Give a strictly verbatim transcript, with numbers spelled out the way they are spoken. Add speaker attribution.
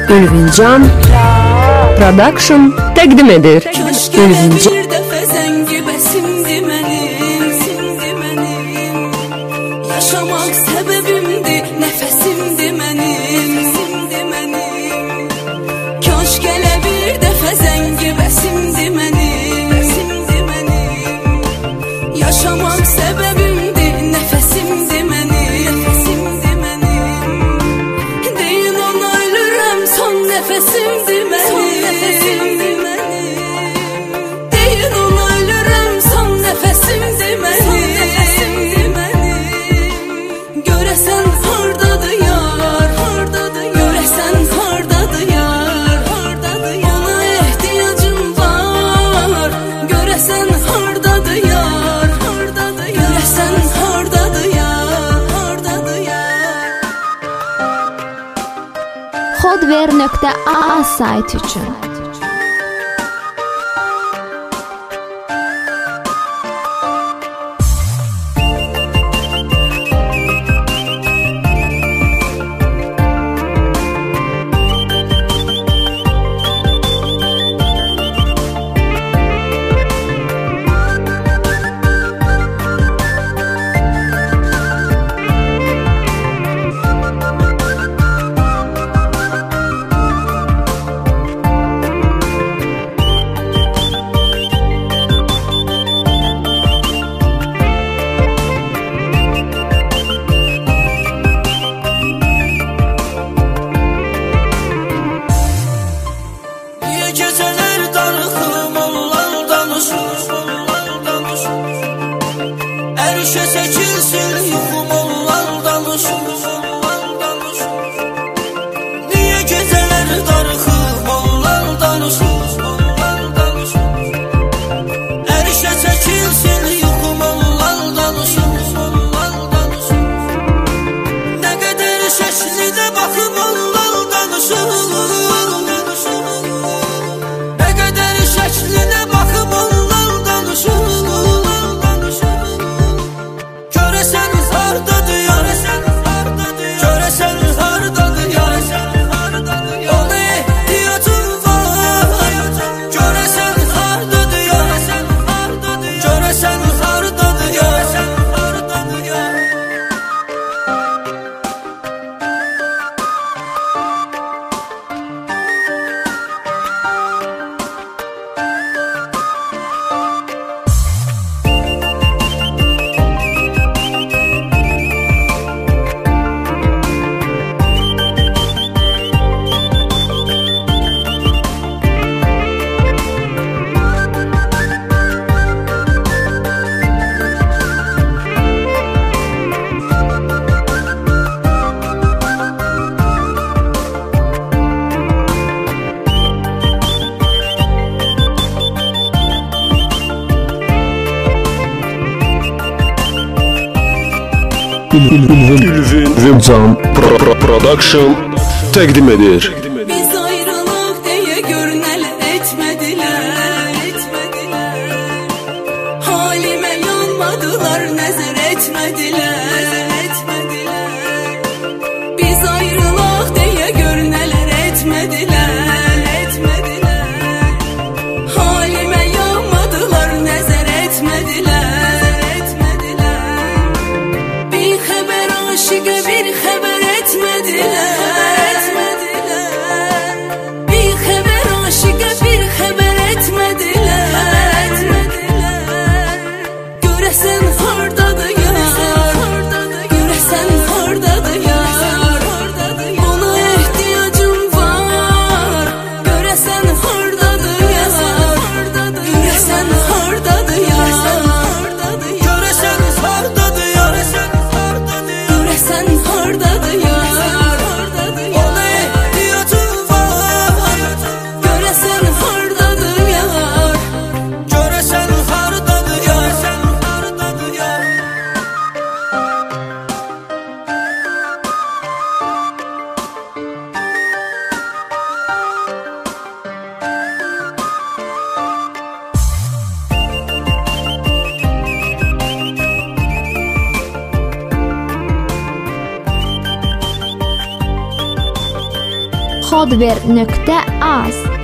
Speaker 1: Ülvincan Production təqdim edir. Ülvincan
Speaker 2: yaşamaq səbəbimdir, nəfəsimdir mənim. Kaş gələ bir dəfə zəngi bəsimdir mənim. Yaşamaq səbəbimdir, nəfəsimdir mənim. Deyin ona ölürəm, son nəfəsimdir mənim. Deyin ona ölürəm, son nəfəsimdir mənim. Görəsən hardadır yar, görəsən hardadır yar, ona ehtiyacım var. Görəsən hardadır yar, görəsən hardadır yar.
Speaker 3: Xodver nöqtə a sayt üçün
Speaker 2: Geceler darıxım onlar danışır. Erişe çəkilsin yuxum onlar danışır. Niye geceler darıxım onlar danışır. Erişe çəkilsin yuxum onlar danışır. Ne qədər şəklidə baxım onlar danışır. Şəklinə baxıb onlar danışır. Görəsən hardadır yar, görəsən hardadır yar, ona ehtiyacım var. Görəsən hardadır yar, görəsən hardadır yar.
Speaker 4: Ülvincan Production təqdim edir.
Speaker 2: Biz ayrılıq deyə görünəl etmədilər. Halimə yanmadılar, nəzər etmədilər. Biz ayrılıq deyə görünələr etmədilər. Halimə yanmadılar, nəzər etmədilər. Aşıqa bir xəbər etmədilər.
Speaker 3: podver nokta az